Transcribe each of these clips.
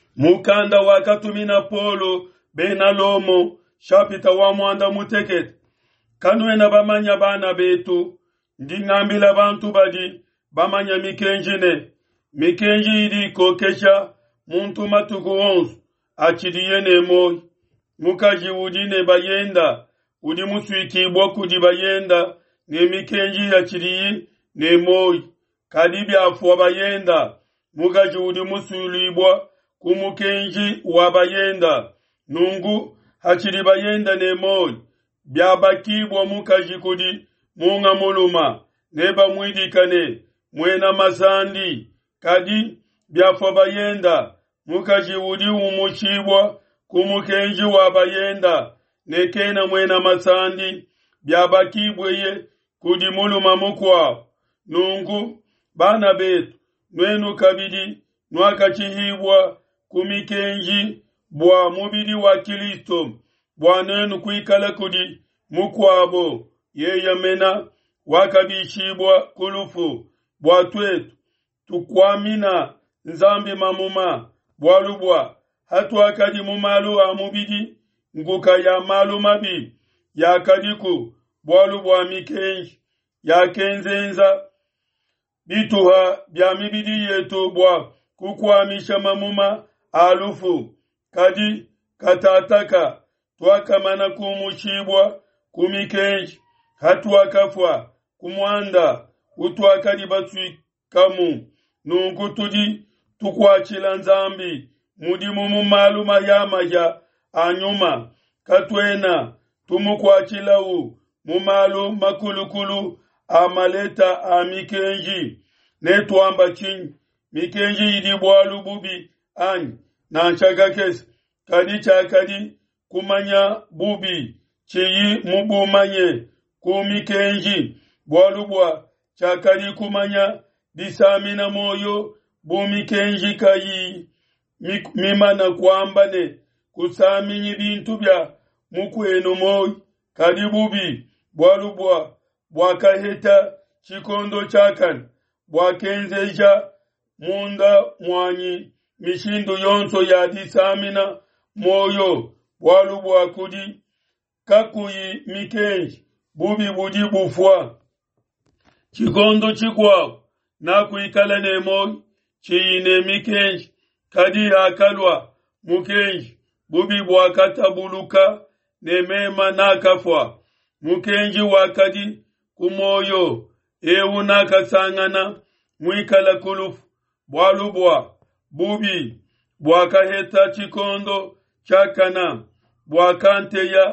mukanda wakatumina polo bena lomo shapita wa mwanda mutekete kanwena bamanya bana betu ndingambila bantu badi bamanya mikenji idi kokesha muntu matuku onsu achidiyene moi mukaji udine bayenda udi muswikibwa kudi bayenda ne mikenji achidiyi ne moi kadibi afuwa bayenda mukaji udi muswilibwa kumukenji wabayenda nungu hachidi bayenda ne moi byabakibwa mukaji kudi munga muluma neba mwidikane mwena masandi kadi byafa bayenda mukaji udi umuchibwa kumukenji wabayenda nekena mwena masandi byabakibweye kudi muluma mukwa nungu bana betu nwenu kabidi nwakachihibwa kumikenji bwa mubidi wa Kristo bwanenu kuikala kudi mukwabo yeyamena wakabishibwa kulufu bwatwetu tukwamina nzambi mamuma bwalubwa hatu akadi mumalu amubidi nguka ya malu mabi ya kadiku bwalubwa mikenji ya kenzenza bituha bya mibidi yetu bwa kukwamisha mamuma alufu kadi katataka twakamana kumuchibwa kumikenji hatu akafwa kumwanda utwakadi batwikamu nungu tudi tukwachila nzambi mudimu mumaluma yamaja anyuma katwena tumukwachila mumalu makulukulu amaleta amikenji netwamba chini mikenji idi bwalu bubi ani na nchagakesi kadi chakadi kumanya bubi chiyi mubumanye kumikenji bwalubwa chakadi kumanya disamina moyo bumikenji kayi mimana kwambane kusaminyi bintu bya mukwenu moyo kadi bubi bwalubwa bwakaheta chikondo chakan bwakenzeja munda mwanyi mishindu yonso ya disamina moyo bwalubwa kudi kakuyi mikenji bubi budi bufwa chikondo chikwa na kuikala ne moyo chiyine mikenji kadi hakalwa mukenji bubi bwakatabuluka ne mema nakafwa mukenji wakadi kumoyo ewu nakasangana mwikala kulufu bwalubwa bubi bwakaheta chikondo chakana bwakanteya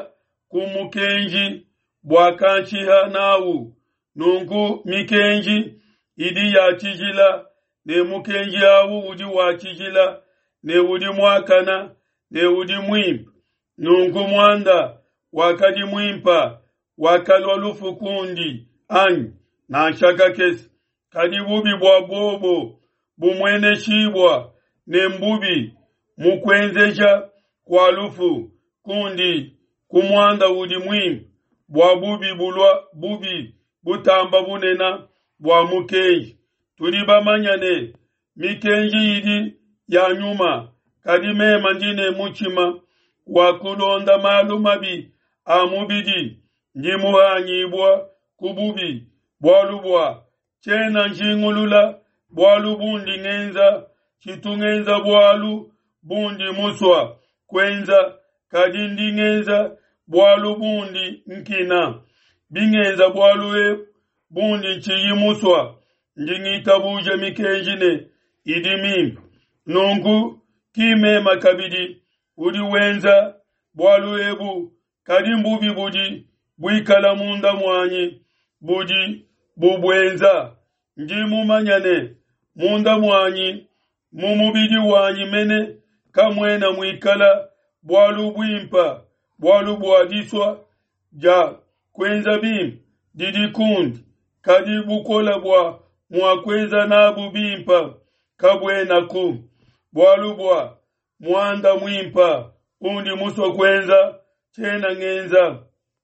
kumukenji bwakanchiha nawu nungu mikenji idi ya chijila ne mukenji awu udi wachijila ne udi mwakana ne udi mwimpa nungu mwanda wakadi mwimpa wakalwa lufu kundi ani na nshaka kesi kadi bubi bwa bobo bumwene shibwa ne mbubi mukwenzeja kwa lufu kundi kumwanda udi mwimpa bwa bubi bulwa bubi butamba bunena bwa mukenji tuliba manyane mikenji idi ya nyuma kadi mema ndine muchima wakulonda malu mabi amubidi njimuhanyibwa kububi bwalubwa chena njingulula bwalu bundi ngenza chitungenza bwalu bundi muswa kwenza kadindi ngenza bwalu bundi nkina bingenza bwalu bundi chiyimuswa njingita buje mikenjine idimi nungu kime makabidi udi wenza bwalu ebu kadimbubi budi bwikala munda mwanyi budi bubwenza njimu manyane munda mwanyi mumubidi wanyi mene kamwena mwikala bwalu bwimpa bwalu bwadiswa ja kwenza bim didi kundi kadi bukola bwa mwakwenza nabu bimpa kabwena kum bwalu bwa mwanda mwimpa undi muswa kwenza chena ngenza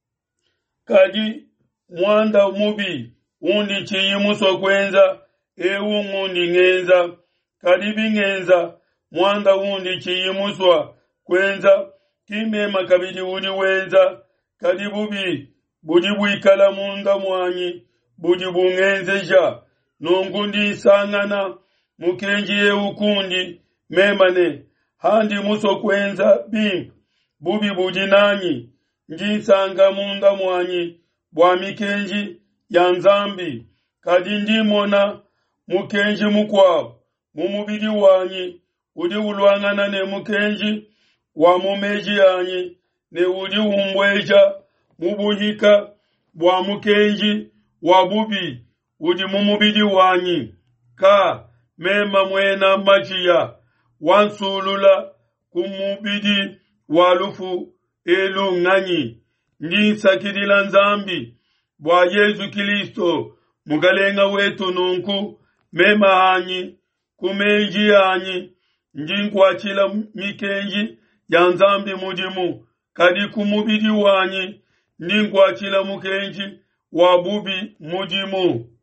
kadi mwanda mubi undi chiyi muswa kwenza ewu ngundi ngenza kadi bingenza mwanda undi chiyimuswa kwenza kimema kabidi udi wenza kadi budi bwikala munda mwanyi budi bungenzeja nongundi sangana mukenji ye ukundi memane handi muso kwenza bubi budi nanyi njisanga munda mwanyi bwa mikenji ya nzambi kadi ndimona mukenji mukwabo mumubidi wanyi udi ulwangana ne mukenji wa mumeji yanyi ne udi umbweja mubuhika bwa mukenji wa bubi udi mumubidi wanyi ka mema mwena machiya wansulula kumubidi walufu elu ng'anyi ndi sakidila nzambi bwa Yesu Kristo mugalenga wetu nunku mema hanyi kumenji hanyi ndi nkwachila mikenji ya nzambi mudimu kadi kumubidi wanyi ndi nkwachila mukenji wa bubi mudimu.